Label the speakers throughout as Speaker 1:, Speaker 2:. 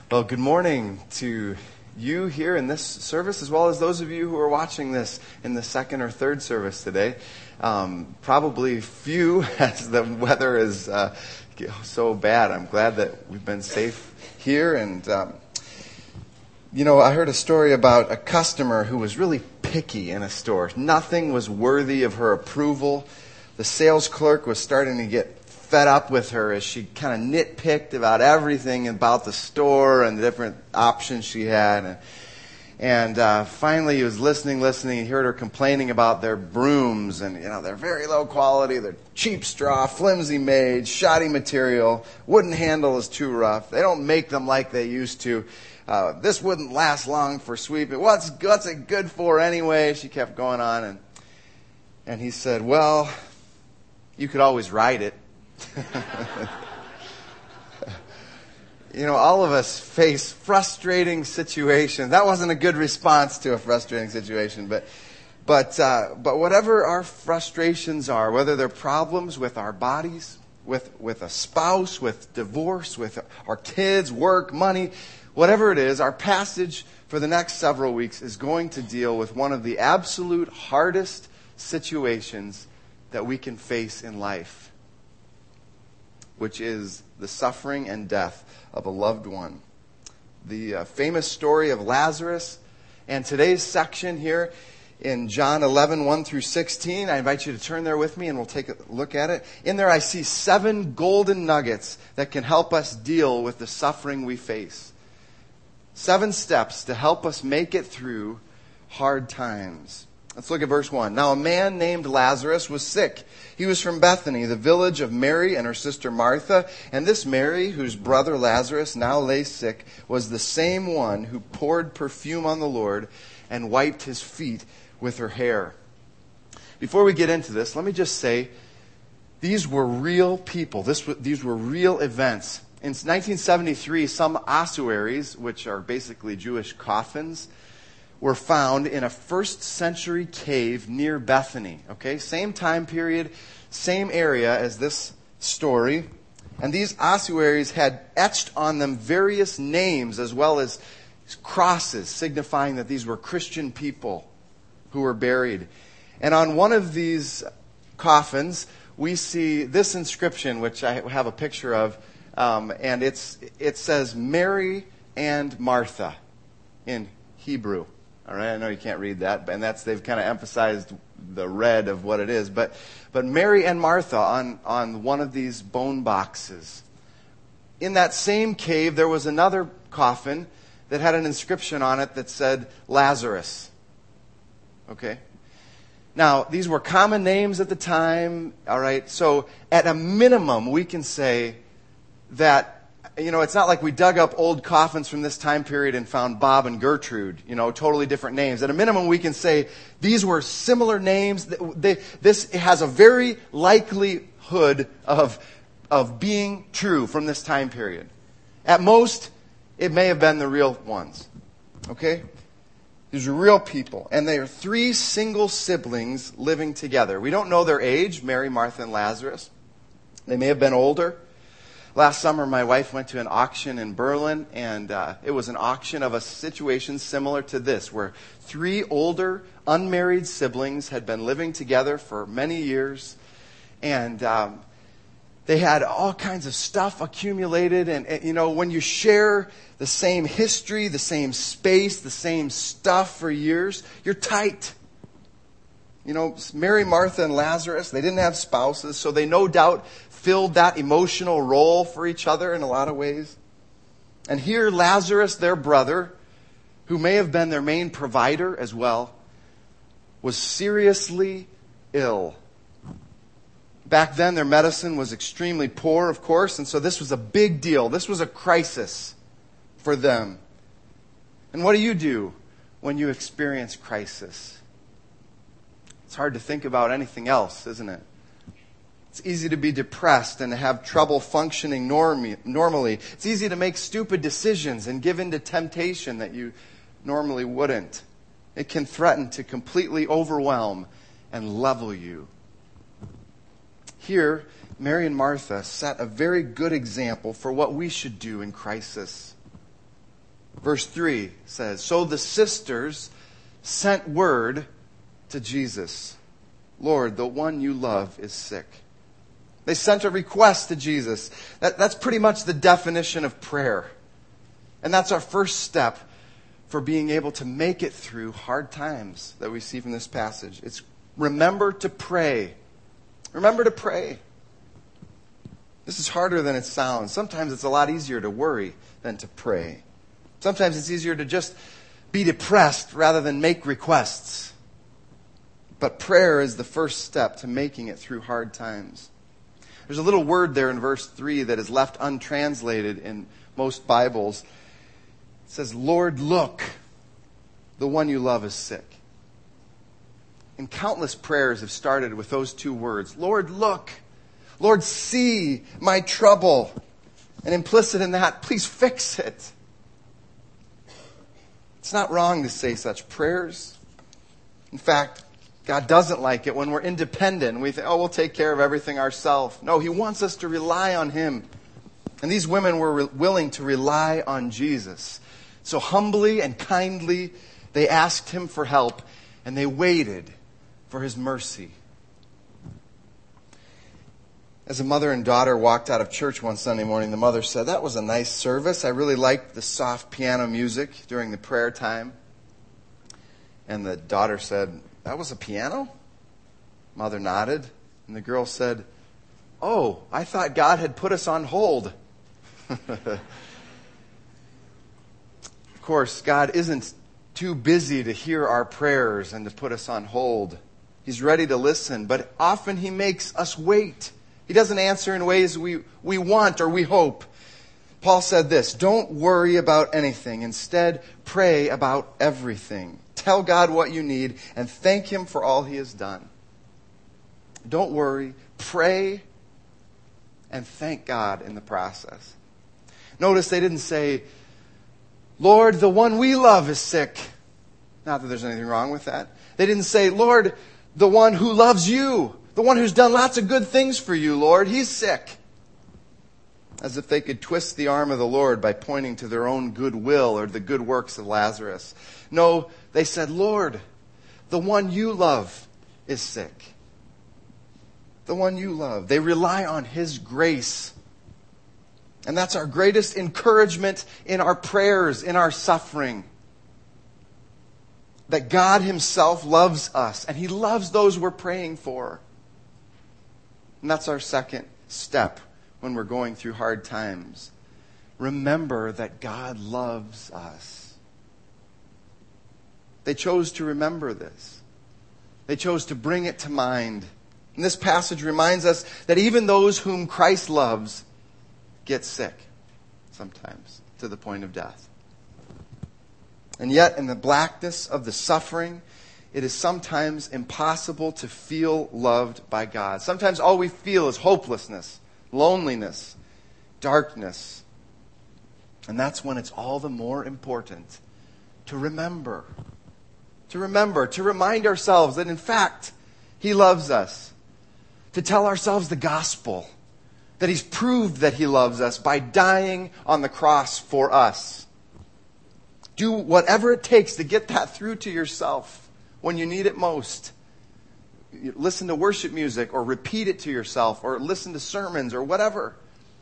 Speaker 1: Well, good morning to you here in this service, as well as those of you who are watching this in the second or third service today. Probably few, as the weather is so bad. I'm glad that we've been safe here. And, I heard a story about a customer who was really picky in a store. Nothing was worthy of her approval. The sales clerk was starting to get fed up with her as she kind of nitpicked about everything about the store and the different options she had. And finally he was listening. He heard her complaining about their brooms and, they're very low quality. They're cheap straw, flimsy made, shoddy material. Wooden handle is too rough. They don't make them like they used to. This wouldn't last long for sweeping. What's it good for anyway? She kept going on. And he said, well, you could always ride it. All of us face frustrating situations. That wasn't a good response to a frustrating situation, but whatever our frustrations are, whether they're problems with our bodies, with a spouse, with divorce, with our kids, work, money, whatever it is, our passage for the next several weeks is going to deal with one of the absolute hardest situations that we can face in life, which is the suffering and death of a loved one. The famous story of Lazarus. And today's section here in John 11, 1 through 16, I invite you to turn there with me and we'll take a look at it. In there I see 7 golden nuggets that can help us deal with the suffering we face. 7 steps to help us make it through hard times. Let's look at verse 1. Now a man named Lazarus was sick. He was from Bethany, the village of Mary and her sister Martha. And this Mary, whose brother Lazarus now lay sick, was the same one who poured perfume on the Lord and wiped his feet with her hair. Before we get into this, let me just say, these were real people. These were real events. In 1973, some ossuaries, which are basically Jewish coffins, were found in a 1st century cave near Bethany. Okay, same time period, same area as this story. And these ossuaries had etched on them various names as well as crosses signifying that these were Christian people who were buried. And on one of these coffins, we see this inscription, which I have a picture of, and it says Mary and Martha in Hebrew. All right, I know you can't read that, and they've kind of emphasized the red of what it is. But Mary and Martha on one of these bone boxes. In that same cave, there was another coffin that had an inscription on it that said Lazarus. Okay? Now, these were common names at the time, all right? So, at a minimum, we can say that it's not like we dug up old coffins from this time period and found Bob and Gertrude, totally different names. At a minimum, we can say these were similar names. This has a very likelihood of being true from this time period. At most, it may have been the real ones. Okay? These are real people. And they are 3 single siblings living together. We don't know their age, Mary, Martha, and Lazarus. They may have been older. Last summer, my wife went to an auction in Berlin, and it was an auction of a situation similar to this, where 3 older, unmarried siblings had been living together for many years, and they had all kinds of stuff accumulated. And when you share the same history, the same space, the same stuff for years, you're tight. Mary, Martha, and Lazarus, they didn't have spouses, so they no doubt filled that emotional role for each other in a lot of ways. And here Lazarus, their brother, who may have been their main provider as well, was seriously ill. Back then, their medicine was extremely poor, of course, and so this was a big deal. This was a crisis for them. And what do you do when you experience crisis? It's hard to think about anything else, isn't it? It's easy to be depressed and to have trouble functioning normally. It's easy to make stupid decisions and give in to temptation that you normally wouldn't. It can threaten to completely overwhelm and level you. Here, Mary and Martha set a very good example for what we should do in crisis. Verse 3 says, "So the sisters sent word to Jesus, 'Lord, the one you love is sick.'" They sent a request to Jesus. That's pretty much the definition of prayer. And that's our first step for being able to make it through hard times that we see from this passage. It's remember to pray. Remember to pray. This is harder than it sounds. Sometimes it's a lot easier to worry than to pray. Sometimes it's easier to just be depressed rather than make requests. But prayer is the first step to making it through hard times. There's a little word there in verse 3 that is left untranslated in most Bibles. It says, "Lord, look, the one you love is sick." And countless prayers have started with those two words. Lord, look. Lord, see my trouble. And implicit in that, please fix it. It's not wrong to say such prayers. In fact, God doesn't like it when we're independent and we think, we'll take care of everything ourselves. No, He wants us to rely on Him. And these women were willing to rely on Jesus. So humbly and kindly, they asked Him for help, and they waited for His mercy. As a mother and daughter walked out of church one Sunday morning, the mother said, "That was a nice service. I really liked the soft piano music during the prayer time." And the daughter said, "That was a piano?" Mother nodded, and the girl said, "Oh, I thought God had put us on hold." Of course, God isn't too busy to hear our prayers and to put us on hold. He's ready to listen, but often He makes us wait. He doesn't answer in ways we want or we hope. Paul said this, "Don't worry about anything. Instead, pray about everything. Tell God what you need and thank Him for all He has done." Don't worry. Pray and thank God in the process. Notice they didn't say, "Lord, the one we love is sick." Not that there's anything wrong with that. They didn't say, "Lord, the one who loves you, the one who's done lots of good things for you, Lord, he's sick." As if they could twist the arm of the Lord by pointing to their own goodwill or the good works of Lazarus. No, they said, "Lord, the one you love is sick." The one you love. They rely on His grace. And that's our greatest encouragement in our prayers, in our suffering. That God Himself loves us, and He loves those we're praying for. And that's our second step when we're going through hard times. Remember that God loves us. They chose to remember this. They chose to bring it to mind. And this passage reminds us that even those whom Christ loves get sick sometimes to the point of death. And yet, in the blackness of the suffering, it is sometimes impossible to feel loved by God. Sometimes all we feel is hopelessness, loneliness, darkness. And that's when it's all the more important to remember. To remind ourselves that in fact, He loves us. To tell ourselves the gospel. That He's proved that He loves us by dying on the cross for us. Do whatever it takes to get that through to yourself when you need it most. Listen to worship music or repeat it to yourself or listen to sermons or whatever.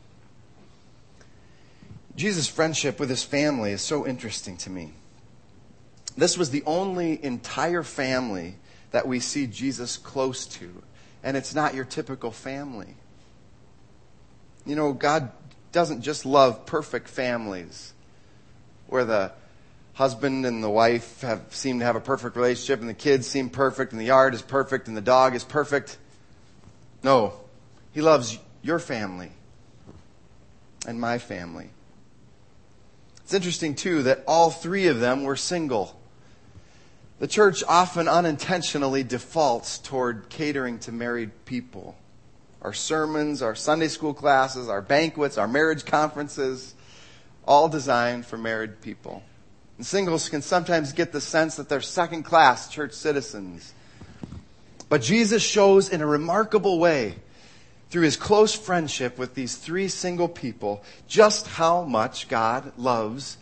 Speaker 1: Jesus' friendship with His family is so interesting to me. This was the only entire family that we see Jesus close to. And it's not your typical family. You know, God doesn't just love perfect families where the husband and the wife seem to have a perfect relationship and the kids seem perfect and the yard is perfect and the dog is perfect. No, He loves your family and my family. It's interesting, too, that all three of them were single. The church often unintentionally defaults toward catering to married people. Our sermons, our Sunday school classes, our banquets, our marriage conferences, all designed for married people. And singles can sometimes get the sense that they're second-class church citizens. But Jesus shows in a remarkable way, through His close friendship with these three single people, just how much God loves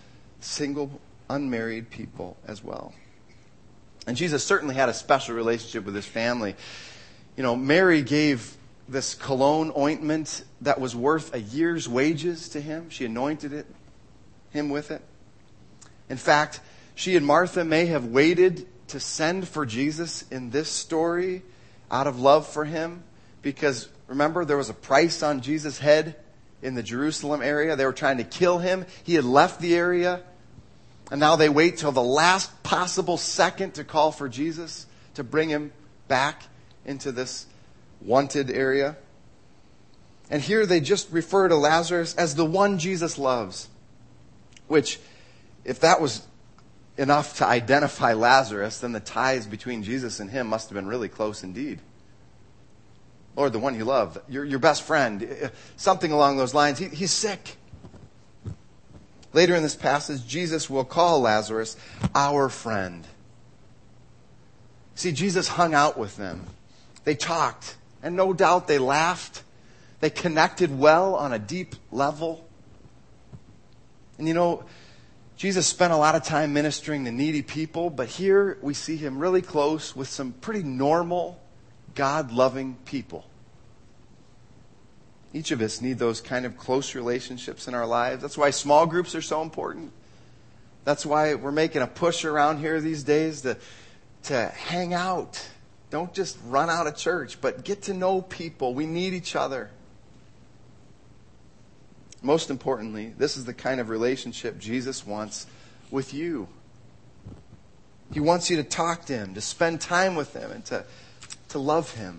Speaker 1: single, unmarried people as well. And Jesus certainly had a special relationship with his family. You know, Mary gave this cologne ointment that was worth a year's wages to him. She anointed him with it. In fact, she and Martha may have waited to send for Jesus in this story out of love for him, because remember, there was a price on Jesus' head in the Jerusalem area. They were trying to kill him. He had left the area, and now they wait till the last possible second to call for Jesus to bring him back into this wanted area. And here they just refer to Lazarus as the one Jesus loves, which, if that was enough to identify Lazarus, then the ties between Jesus and him must have been really close indeed. Lord, the one you love, your best friend, something along those lines. He's sick. Later in this passage, Jesus will call Lazarus our friend. See, Jesus hung out with them. They talked, and no doubt they laughed. They connected well on a deep level. And you know, Jesus spent a lot of time ministering to needy people, but here we see him really close with some pretty normal, God-loving people. Each of us need those kind of close relationships in our lives. That's why small groups are so important. That's why we're making a push around here these days to hang out. Don't just run out of church, but get to know people. We need each other. Most importantly, this is the kind of relationship Jesus wants with you. He wants you to talk to him, to spend time with him, and to love him.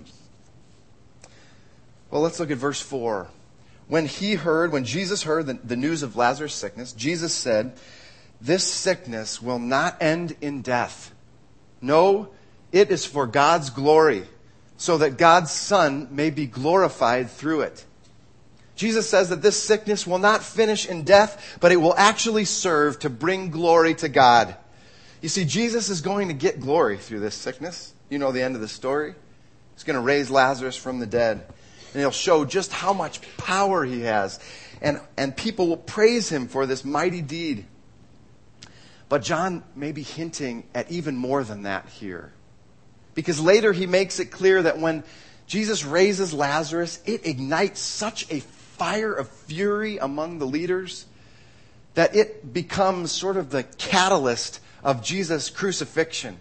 Speaker 1: Well, let's look at verse 4. When Jesus heard the news of Lazarus' sickness, Jesus said, "This sickness will not end in death. No, it is for God's glory, so that God's Son may be glorified through it." Jesus says that this sickness will not finish in death, but it will actually serve to bring glory to God. You see, Jesus is going to get glory through this sickness. You know the end of the story. He's going to raise Lazarus from the dead. And he'll show just how much power he has. And people will praise him for this mighty deed. But John may be hinting at even more than that here. Because later he makes it clear that when Jesus raises Lazarus, it ignites such a fire of fury among the leaders that it becomes sort of the catalyst of Jesus' crucifixion.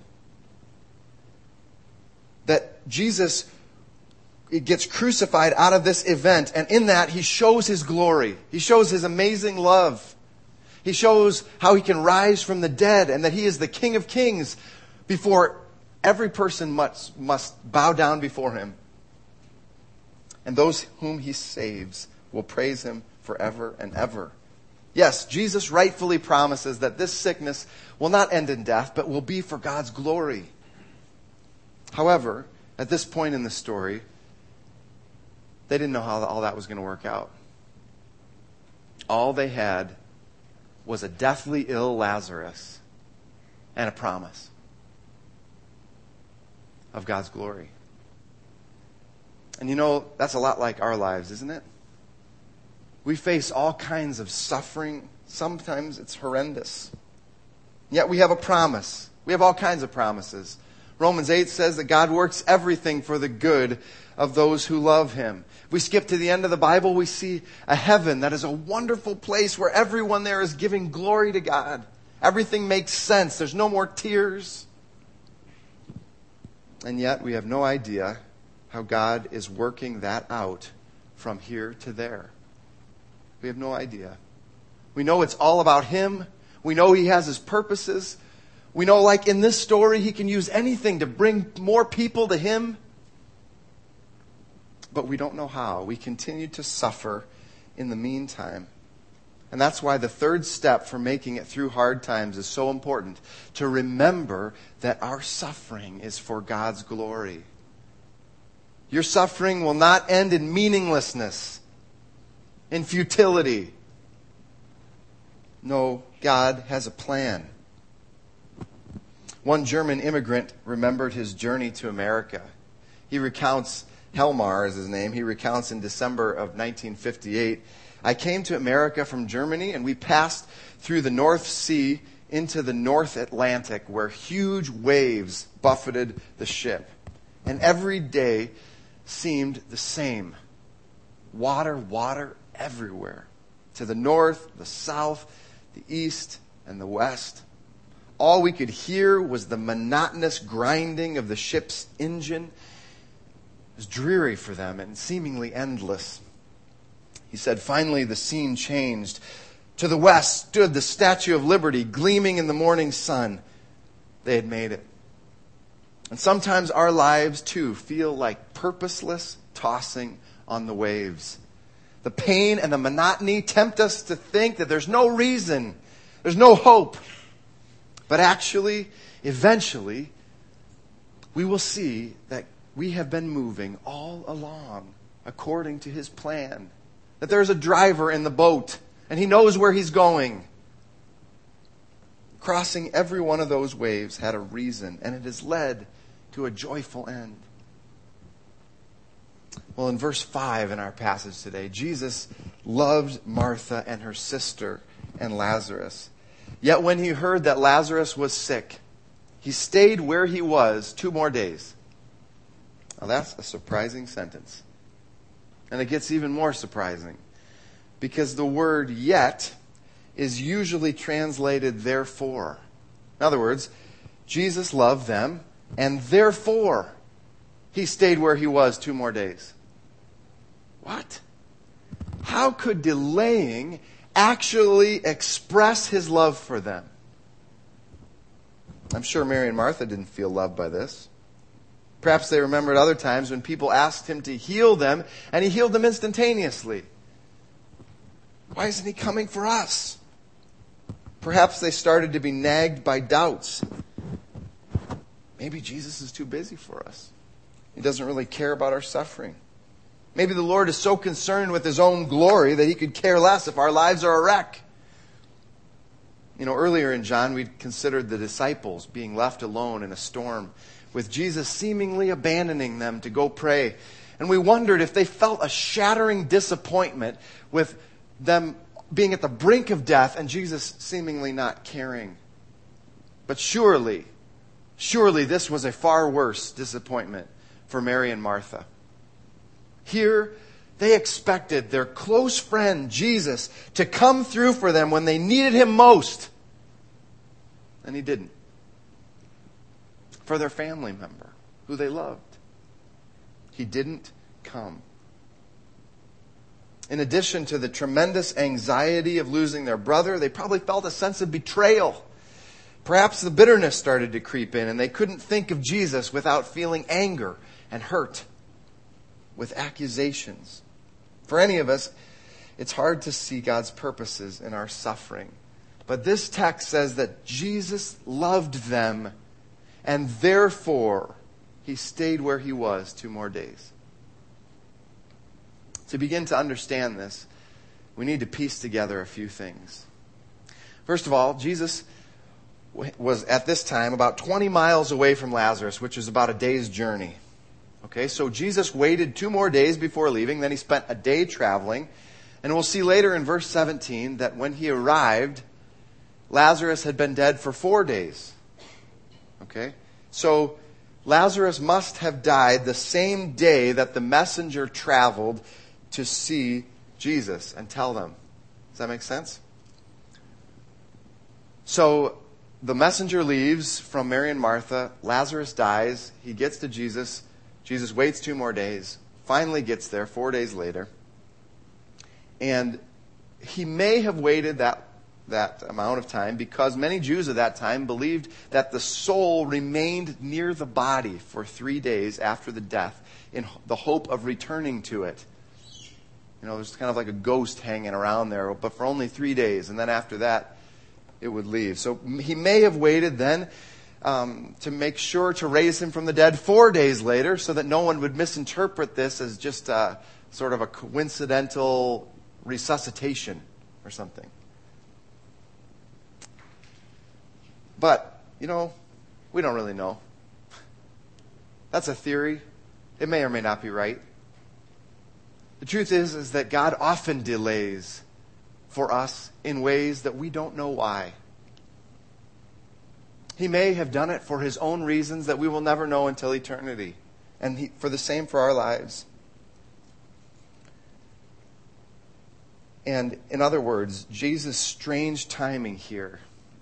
Speaker 1: That Jesus gets crucified out of this event, and in that he shows his glory. He shows his amazing love. He shows how he can rise from the dead and that he is the King of Kings before every person must bow down before him. And those whom he saves will praise him forever and ever. Yes, Jesus rightfully promises that this sickness will not end in death, but will be for God's glory. However, at this point in the story, they didn't know how all that was going to work out. All they had was a deathly ill Lazarus and a promise of God's glory. And you know, that's a lot like our lives, isn't it? We face all kinds of suffering. Sometimes it's horrendous. Yet we have a promise. We have all kinds of promises. Romans 8 says that God works everything for the good of those who love him. If we skip to the end of the Bible, we see a heaven that is a wonderful place where everyone there is giving glory to God. Everything makes sense. There's no more tears. And yet we have no idea how God is working that out from here to there. We have no idea. We know it's all about him. We know he has his purposes. We know, like in this story, he can use anything to bring more people to him. But we don't know how. We continue to suffer in the meantime. And that's why the third step for making it through hard times is so important. To remember that our suffering is for God's glory. Your suffering will not end in meaninglessness, in futility. No, God has a plan. One German immigrant remembered his journey to America. He recounts, Helmar is his name, he recounts in December of 1958, I came to America from Germany, and we passed through the North Sea into the North Atlantic, where huge waves buffeted the ship. And every day seemed the same. Water, water everywhere. To the north, the south, the east, and the west. All we could hear was the monotonous grinding of the ship's engine. It was dreary for them and seemingly endless. He said, finally the scene changed. To the west stood the Statue of Liberty, gleaming in the morning sun. They had made it. And sometimes our lives, too, feel like purposeless tossing on the waves. The pain and the monotony tempt us to think that there's no reason, there's no hope. But actually, eventually, we will see that we have been moving all along according to His plan. That there's a driver in the boat, and He knows where he's going. Crossing every one of those waves had a reason, and it has led to a joyful end. Well, in verse 5 in our passage today, Jesus loved Martha and her sister and Lazarus. Yet when He heard that Lazarus was sick, He stayed where he was 2 more days. Now that's a surprising sentence. And it gets even more surprising, because the word yet is usually translated therefore. In other words, Jesus loved them, and therefore He stayed where He was 2 more days. What? How could delaying actually express His love for them? I'm sure Mary and Martha didn't feel loved by this. Perhaps they remembered other times when people asked Him to heal them, and He healed them instantaneously. Why isn't He coming for us? Perhaps they started to be nagged by doubts. Maybe Jesus is too busy for us. He doesn't really care about our suffering. Maybe the Lord is so concerned with His own glory that He could care less if our lives are a wreck. Earlier in John, we considered the disciples being left alone in a storm, with Jesus seemingly abandoning them to go pray. And we wondered if they felt a shattering disappointment with them being at the brink of death and Jesus seemingly not caring. But surely this was a far worse disappointment for Mary and Martha. Here, they expected their close friend, Jesus, to come through for them when they needed Him most. And He didn't. For their family member, who they loved, He didn't come. In addition to the tremendous anxiety of losing their brother, they probably felt a sense of betrayal. Perhaps the bitterness started to creep in, and they couldn't think of Jesus without feeling anger and hurt, with accusations. For any of us, it's hard to see God's purposes in our suffering. But this text says that Jesus loved them, and therefore He stayed where He was 2 more days. To begin to understand this, we need to piece together a few things. First of all, Jesus was at this time about 20 miles away from Lazarus, which is about a day's journey. Okay, so Jesus waited 2 more days before leaving. Then He spent a day traveling. And we'll see later in verse 17 that when He arrived, Lazarus had been dead for 4 days. Okay, so Lazarus must have died the same day that the messenger traveled to see Jesus and tell them. Does that make sense? So the messenger leaves from Mary and Martha. Lazarus dies. He gets to Jesus. Jesus waits 2 more days. Finally gets there 4 days later. And He may have waited that amount of time because many Jews at that time believed that the soul remained near the body for 3 days after the death in the hope of returning to it. There's kind of like a ghost hanging around there, but for only 3 days. And then after that, it would leave. So He may have waited then to make sure to raise Him from the dead 4 days later so that no one would misinterpret this as just sort of a coincidental resuscitation or something. But, we don't really know. That's a theory. It may or may not be right. The truth is that God often delays for us in ways that we don't know why. He may have done it for his own reasons that we will never know until eternity. And for the same for our lives. And in other words, Jesus' strange timing here.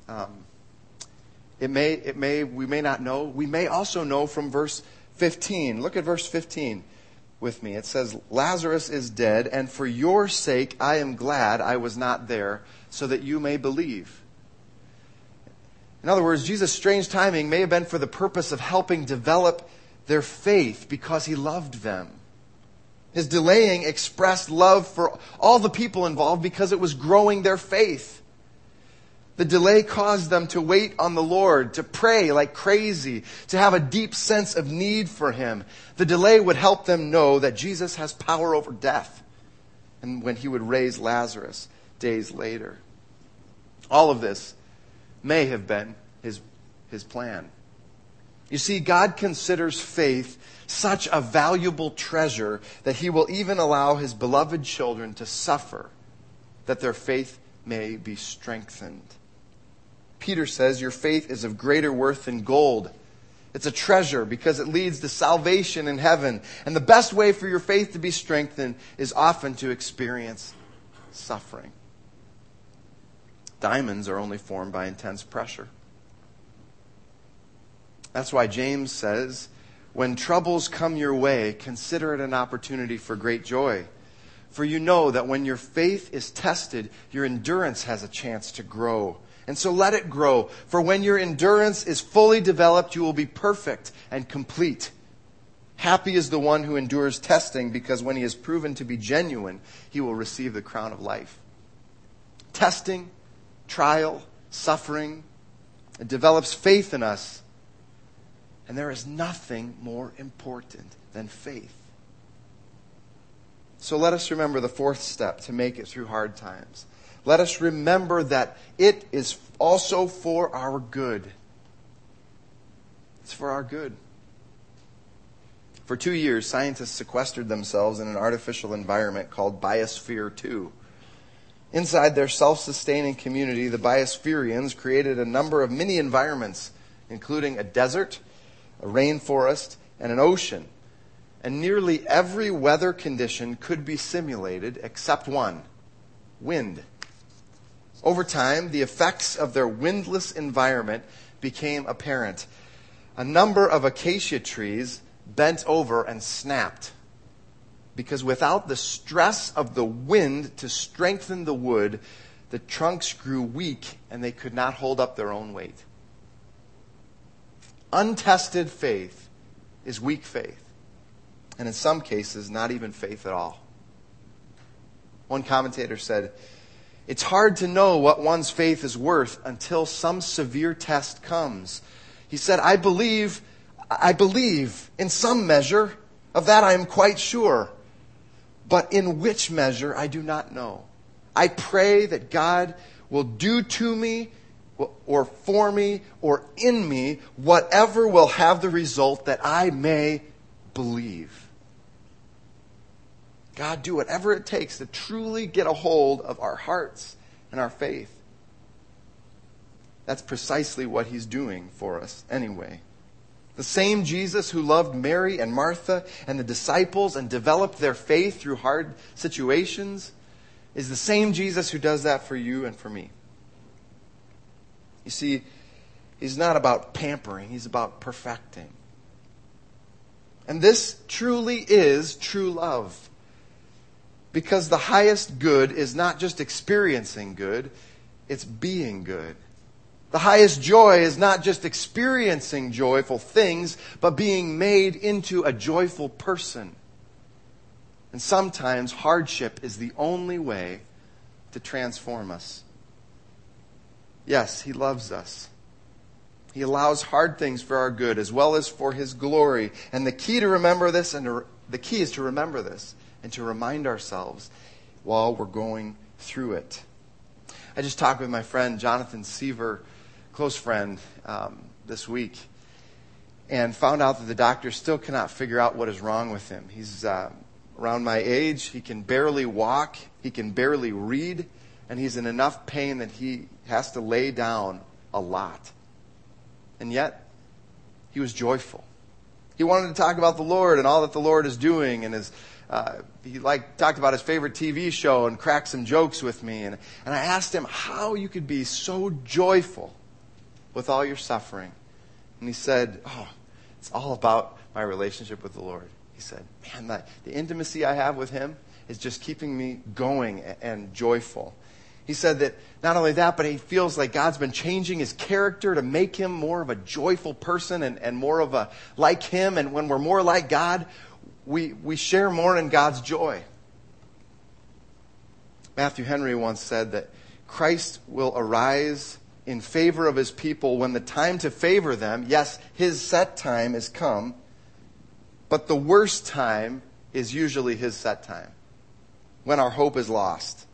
Speaker 1: We may not know. We may also know from verse 15. Look at verse 15 with me. It says, Lazarus is dead, and for your sake I am glad I was not there, so that you may believe. In other words, Jesus' strange timing may have been for the purpose of helping develop their faith because he loved them. His delaying expressed love for all the people involved because it was growing their faith. The delay caused them to wait on the Lord, to pray like crazy, to have a deep sense of need for him. The delay would help them know that Jesus has power over death, and when he would raise Lazarus days later. All of this may have been his plan. You see, God considers faith such a valuable treasure that he will even allow his beloved children to suffer, that their faith may be strengthened. Peter says, your faith is of greater worth than gold. It's a treasure because it leads to salvation in heaven. And the best way for your faith to be strengthened is often to experience suffering. Diamonds are only formed by intense pressure. That's why James says, when troubles come your way, consider it an opportunity for great joy. For you know that when your faith is tested, your endurance has a chance to grow. And so let it grow. For when your endurance is fully developed, you will be perfect and complete. Happy is the one who endures testing, because when he is proven to be genuine, he will receive the crown of life. Testing, trial, suffering, it develops faith in us. And there is nothing more important than faith. So let us remember the fourth step to make it through hard times. Let us remember that it is also for our good. It's for our good. For 2 years, scientists sequestered themselves in an artificial environment called Biosphere 2. Inside their self-sustaining community, the Biospherians created a number of mini environments, including a desert, a rainforest, and an ocean. And nearly every weather condition could be simulated except one: wind. Over time, the effects of their windless environment became apparent. A number of acacia trees bent over and snapped, because without the stress of the wind to strengthen the wood, the trunks grew weak and they could not hold up their own weight. Untested faith is weak faith, and in some cases, not even faith at all. One commentator said, it's hard to know what one's faith is worth until some severe test comes. He said, I believe in some measure, of that I am quite sure, but in which measure I do not know. I pray that God will do to me or for me or in me whatever will have the result that I may believe. God, do whatever it takes to truly get a hold of our hearts and our faith. That's precisely what he's doing for us anyway. The same Jesus who loved Mary and Martha and the disciples and developed their faith through hard situations is the same Jesus who does that for you and for me. You see, he's not about pampering, he's about perfecting. And this truly is true love. Because the highest good is not just experiencing good, it's being good. The highest joy is not just experiencing joyful things, but being made into a joyful person. And sometimes hardship is the only way to transform us. Yes, he loves us. He allows hard things for our good as well as for his glory. And the key to remember this, the key is to remember this and to remind ourselves while we're going through it. I just talked with my friend Jonathan Seaver, close friend, this week, and found out that the doctors still cannot figure out what is wrong with him. He's around my age. He can barely walk. He can barely read. And he's in enough pain that he has to lay down a lot. And yet, he was joyful. He wanted to talk about the Lord and all that the Lord is doing. And he talked about his favorite TV show and cracked some jokes with me. And I asked him how you could be so joyful with all your suffering. And he said, it's all about my relationship with the Lord. He said, man, the intimacy I have with him is just keeping me going and joyful. He said that not only that, but he feels like God's been changing his character to make him more of a joyful person and more of a like him. And when we're more like God, we share more in God's joy. Matthew Henry once said that Christ will arise in favor of his people when the time to favor them, yes, his set time is come, but the worst time is usually his set time, when our hope is lost.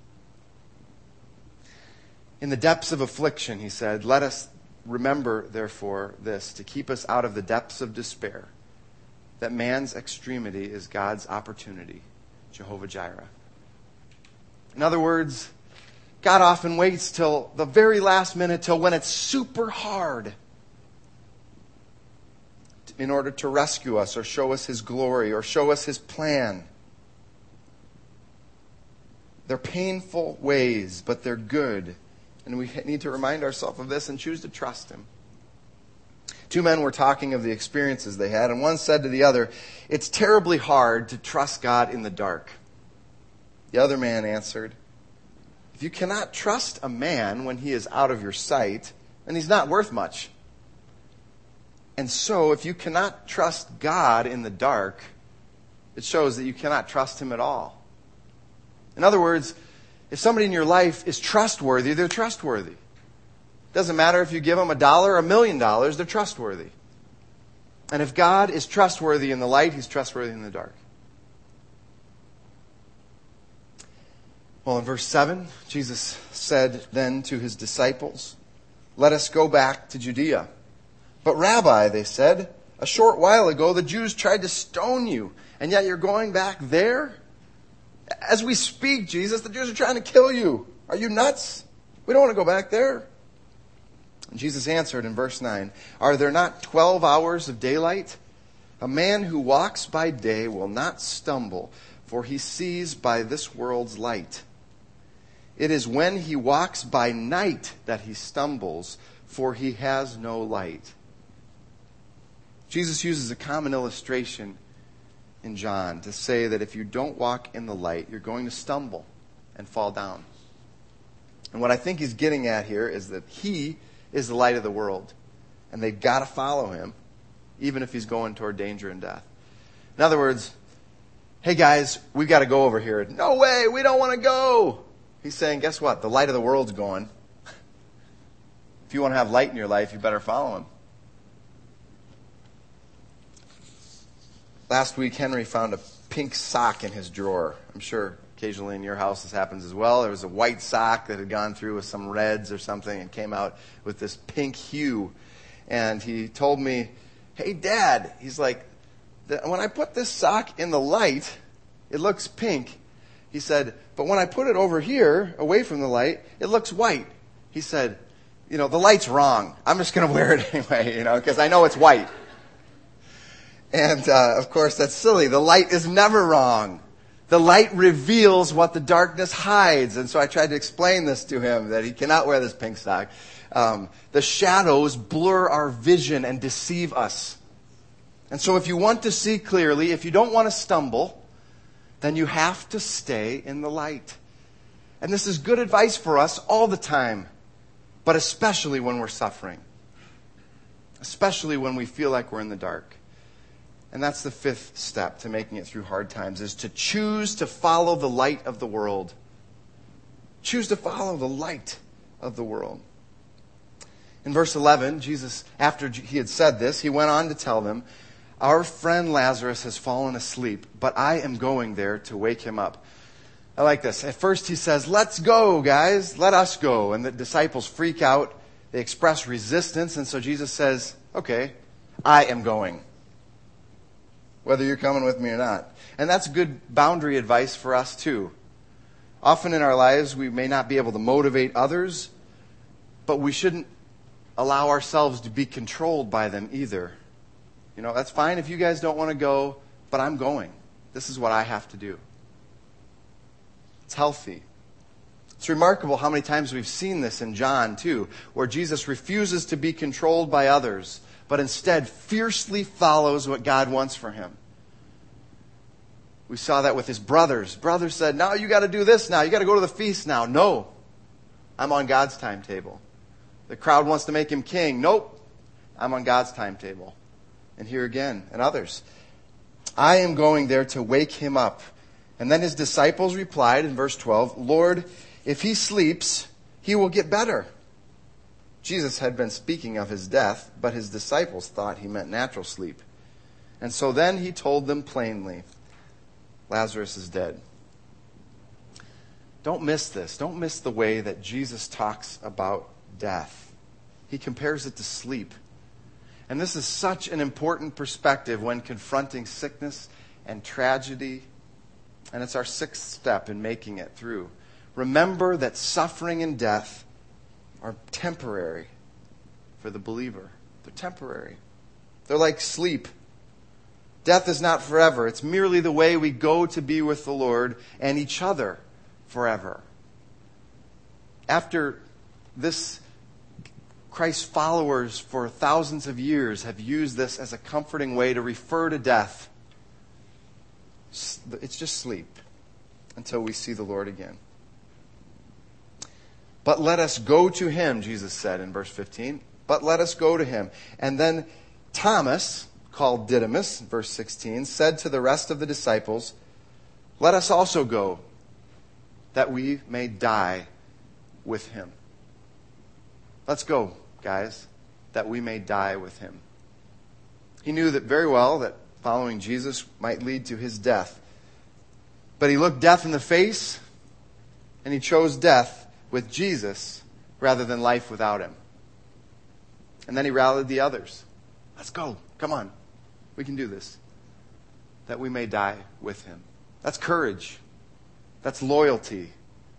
Speaker 1: In the depths of affliction, he said, let us remember, therefore, this, to keep us out of the depths of despair, that man's extremity is God's opportunity, Jehovah Jireh. In other words, God often waits till the very last minute, till when it's super hard, in order to rescue us or show us his glory or show us his plan. They're painful ways, but they're good. And we need to remind ourselves of this and choose to trust him. Two men were talking of the experiences they had, and one said to the other, it's terribly hard to trust God in the dark. The other man answered, if you cannot trust a man when he is out of your sight, then he's not worth much. And so, if you cannot trust God in the dark, it shows that you cannot trust him at all. In other words, if somebody in your life is trustworthy, they're trustworthy. It doesn't matter if you give them $1 or $1 million, they're trustworthy. And if God is trustworthy in the light, he's trustworthy in the dark. Well, in verse 7, Jesus said then to his disciples, let us go back to Judea. But Rabbi, they said, a short while ago the Jews tried to stone you, and yet you're going back there? As we speak, Jesus, the Jews are trying to kill you. Are you nuts? We don't want to go back there. And Jesus answered in verse 9, are there not 12 hours of daylight? A man who walks by day will not stumble, for he sees by this world's light. It is when he walks by night that he stumbles, for he has no light. Jesus uses a common illustration in John to say that if you don't walk in the light, you're going to stumble and fall down. And what I think he's getting at here is that he is the light of the world, and they've got to follow him, even if he's going toward danger and death. In other words, hey guys, we've got to go over here. No way, we don't want to go. He's saying, guess what? The light of the world's going. If you want to have light in your life, you better follow him. Last week, Henry found a pink sock in his drawer. I'm sure occasionally in your house this happens as well. There was a white sock that had gone through with some reds or something and came out with this pink hue. And he told me, hey, Dad, he's like, when I put this sock in the light, it looks pink. He said, but when I put it over here, away from the light, it looks white. He said, the light's wrong. I'm just going to wear it anyway, because I know it's white. And, of course, that's silly. The light is never wrong. The light reveals what the darkness hides. And so I tried to explain this to him, that he cannot wear this pink sock. The shadows blur our vision and deceive us. And so if you want to see clearly, if you don't want to stumble, then you have to stay in the light. And this is good advice for us all the time, but especially when we're suffering. Especially when we feel like we're in the dark. And that's the fifth step to making it through hard times, is to choose to follow the light of the world. Choose to follow the light of the world. In verse 11, Jesus, after he had said this, he went on to tell them, our friend Lazarus has fallen asleep, but I am going there to wake him up. I like this. At first he says, let's go, guys. Let us go. And the disciples freak out. They express resistance. And so Jesus says, okay, I am going. whether you're coming with me or not. And that's good boundary advice for us too. Often in our lives, we may not be able to motivate others, but we shouldn't allow ourselves to be controlled by them either. You know, that's fine if you guys don't want to go, but I'm going. This is what I have to do. It's healthy. It's remarkable how many times we've seen this in John too, where Jesus refuses to be controlled by others, but instead fiercely follows what God wants for him. We saw that with his brothers. Brothers said, no, you got to do this now. You got to go to the feast now. No, I'm on God's timetable. The crowd wants to make him king. Nope, I'm on God's timetable. And here again, and others. I am going there to wake him up. And then his disciples replied in verse 12, Lord, if he sleeps, he will get better. Jesus had been speaking of his death, but his disciples thought he meant natural sleep. And so then he told them plainly, Lazarus is dead. Don't miss this. Don't miss the way that Jesus talks about death. He compares it to sleep. And this is such an important perspective when confronting sickness and tragedy. And it's our sixth step in making it through. Remember that suffering and death are temporary for the believer. They're temporary. They're like sleep. Death is not forever. It's merely the way we go to be with the Lord and each other forever. After this, Christ's followers for thousands of years have used this as a comforting way to refer to death. It's just sleep until we see the Lord again. But let us go to him, Jesus said in verse 15. But let us go to him. And then Thomas, called Didymus, verse 16, said to the rest of the disciples, let us also go, that we may die with him. Let's go, guys, that we may die with him. He knew that very well that following Jesus might lead to his death. But he looked death in the face, and he chose death with Jesus rather than life without him. And then he rallied the others. Let's go. Come on. We can do this. That we may die with him. That's courage. That's loyalty.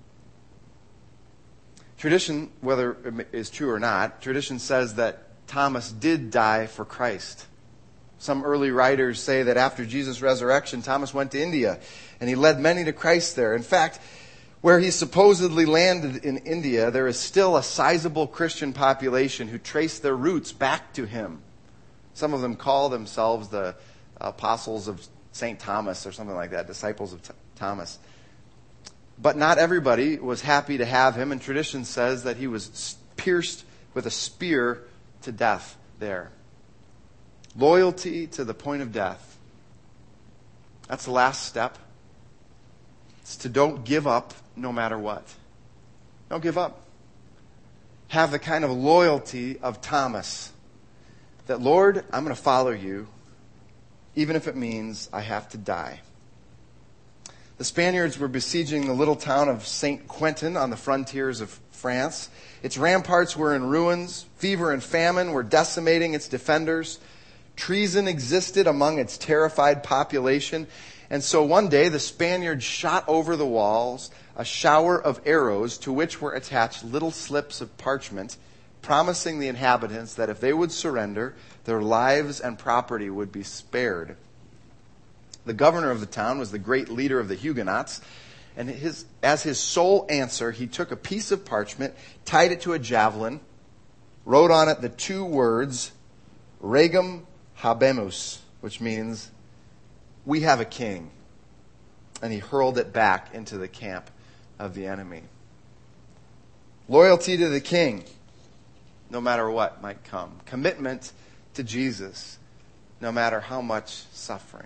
Speaker 1: Tradition, whether it is true or not, tradition says that Thomas did die for Christ. Some early writers say that after Jesus' resurrection, Thomas went to India and he led many to Christ there. In fact, where he supposedly landed in India, there is still a sizable Christian population who trace their roots back to him. Some of them call themselves the apostles of St. Thomas or something like that, disciples of Thomas. But not everybody was happy to have him, and tradition says that he was pierced with a spear to death there. Loyalty to the point of death. That's the last step. It's to don't give up no matter what. Don't give up. Have the kind of loyalty of Thomas. That, Lord, I'm going to follow you, even if it means I have to die. The Spaniards were besieging the little town of St. Quentin on the frontiers of France. Its ramparts were in ruins. Fever and famine were decimating its defenders. Treason existed among its terrified population. And so one day the Spaniards shot over the walls a shower of arrows to which were attached little slips of parchment, promising the inhabitants that if they would surrender, their lives and property would be spared. The governor of the town was the great leader of the Huguenots, and as his sole answer, he took a piece of parchment, tied it to a javelin, wrote on it the two words, Regum Habemus, which means, we have a king. And he hurled it back into the camp of the enemy. Loyalty to the king, no matter what might come. Commitment to Jesus, no matter how much suffering.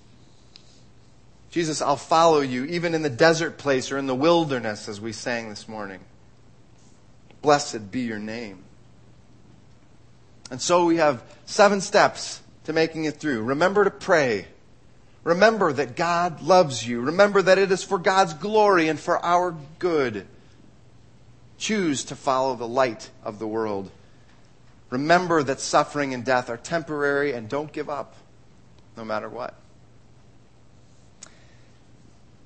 Speaker 1: Jesus, I'll follow you, even in the desert place or in the wilderness, as we sang this morning. Blessed be your name. And so we have 7 steps to making it through. Remember to pray. Remember that God loves you. Remember that it is for God's glory and for our good. Choose to follow the light of the world. Remember that suffering and death are temporary, and don't give up, no matter what.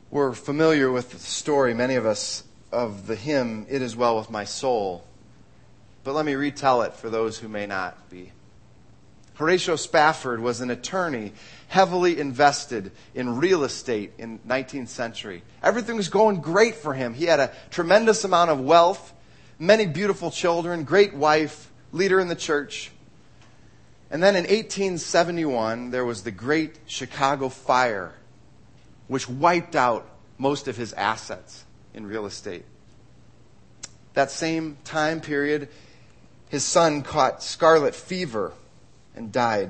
Speaker 1: We're familiar with the story, many of us, of the hymn, "It Is Well With My Soul." But let me retell it for those who may not be. Horatio Spafford was an attorney heavily invested in real estate in the 19th century. Everything was going great for him. He had a tremendous amount of wealth, many beautiful children, great wife, leader in the church. And then in 1871, there was the Great Chicago Fire, which wiped out most of his assets in real estate. That same time period, his son caught scarlet fever and died.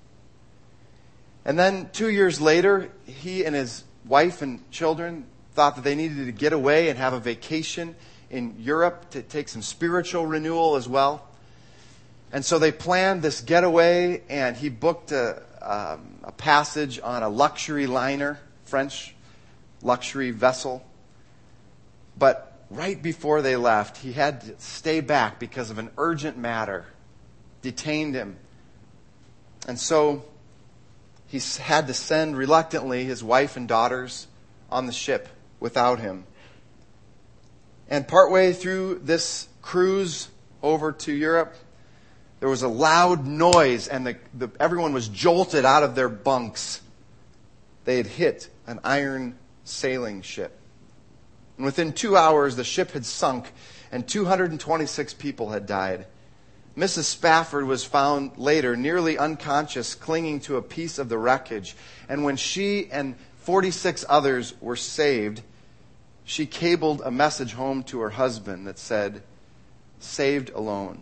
Speaker 1: And then 2 years later, he and his wife and children thought that they needed to get away and have a vacation in Europe to take some spiritual renewal as well. And so they planned this getaway, and he booked a passage on a luxury liner, French luxury vessel. But right before they left, he had to stay back because of an urgent matter. Detained him. And so he had to send reluctantly his wife and daughters on the ship without him. And partway through this cruise over to Europe, there was a loud noise, and everyone was jolted out of their bunks. They had hit an iron sailing ship. And within 2 hours, the ship had sunk, and 226 people had died. Mrs. Spafford was found later nearly unconscious, clinging to a piece of the wreckage. And when she and 46 others were saved, she cabled a message home to her husband that said, "Saved alone."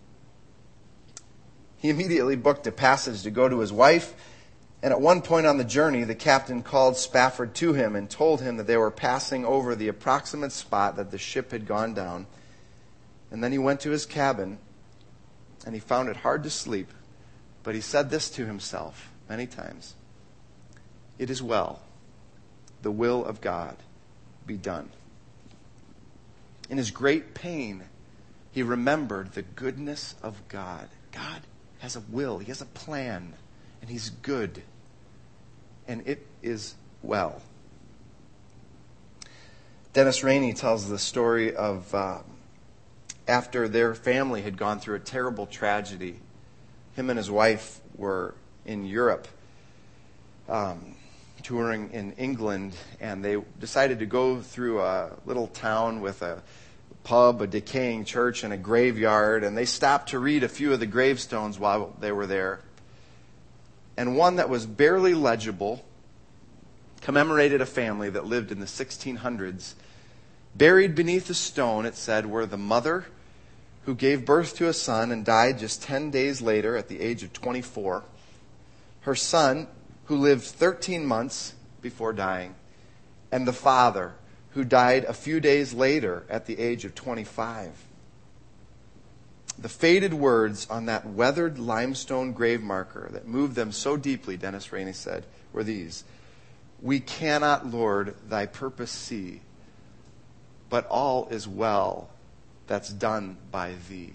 Speaker 1: He immediately booked a passage to go to his wife, and at one point on the journey, the captain called Spafford to him and told him that they were passing over the approximate spot that the ship had gone down. And then he went to his cabin, and he found it hard to sleep, but he said this to himself many times: "It is well, the will of God be done." In his great pain, he remembered the goodness of God. God has a will, He has a plan, and He's good. And it is well. Dennis Rainey tells the story of after their family had gone through a terrible tragedy. Him and his wife were in Europe, touring in England, and they decided to go through a little town with a pub, a decaying church, and a graveyard, and they stopped to read a few of the gravestones while they were there. And one that was barely legible commemorated a family that lived in the 1600s. Buried beneath a stone, it said, were the mother who gave birth to a son and died just 10 days later at the age of 24, her son who lived 13 months before dying, and the father who died a few days later at the age of 25. The faded words on that weathered limestone grave marker that moved them so deeply, Dennis Rainey said, were these: "We cannot, Lord, thy purpose see, but all is well that's done by thee."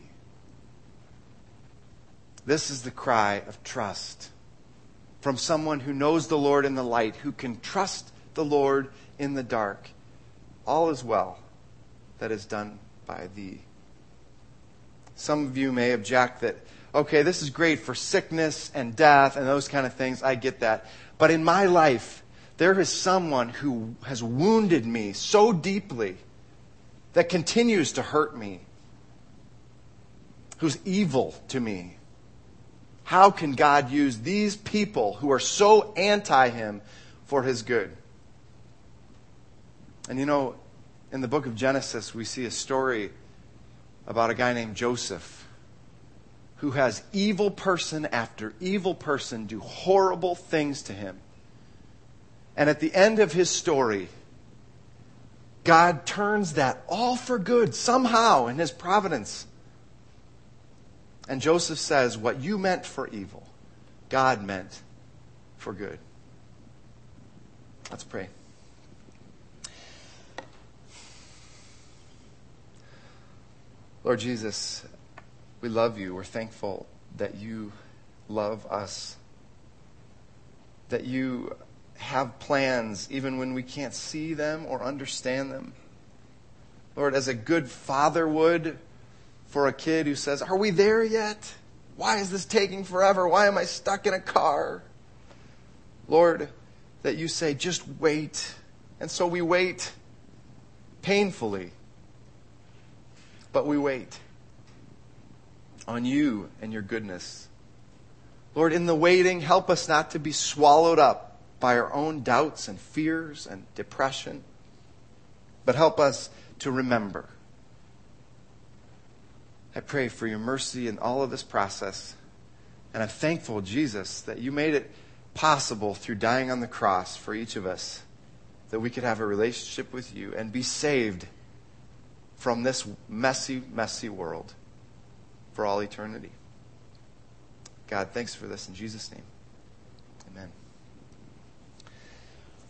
Speaker 1: This is the cry of trust from someone who knows the Lord in the light, who can trust the Lord in the dark. All is well that is done by thee. Some of you may object that, okay, this is great for sickness and death and those kind of things. I get that. But in my life, there is someone who has wounded me so deeply that continues to hurt me, who's evil to me. How can God use these people who are so anti-Him for His good? And you know, in the book of Genesis, we see a story about a guy named Joseph who has evil person after evil person do horrible things to him. And at the end of his story, God turns that all for good somehow in His providence. And Joseph says, what you meant for evil, God meant for good. Let's pray. Lord Jesus, we love You. We're thankful that You love us, that You have plans even when we can't see them or understand them. Lord, as a good father would for a kid who says, "Are we there yet? Why is this taking forever? Why am I stuck in a car?" Lord, that you say, "Just wait." And so we wait painfully, but we wait on you and your goodness. Lord, in the waiting, help us not to be swallowed up by our own doubts and fears and depression, but help us to remember. I pray for your mercy in all of this process. And I'm thankful, Jesus, that you made it possible through dying on the cross for each of us, that we could have a relationship with you and be saved from this messy, messy world for all eternity. God, thanks for this in Jesus' name. Amen.